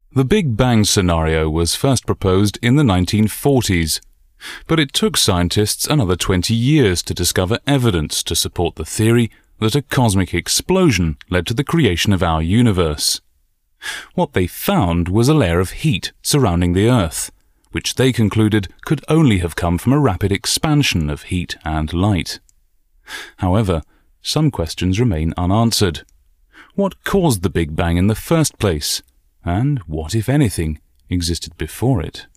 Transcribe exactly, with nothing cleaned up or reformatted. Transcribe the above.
The Big Bang scenario was first proposed in the nineteen forties, but it took scientists another twenty years to discover evidence to support the theory that a cosmic explosion led to the creation of our universe. What they found was a layer of heat surrounding the Earth, which they concluded could only have come from a rapid expansion of heat and light. However, some questions remain unanswered. What caused the Big Bang in the first place? And what, if anything, existed before it?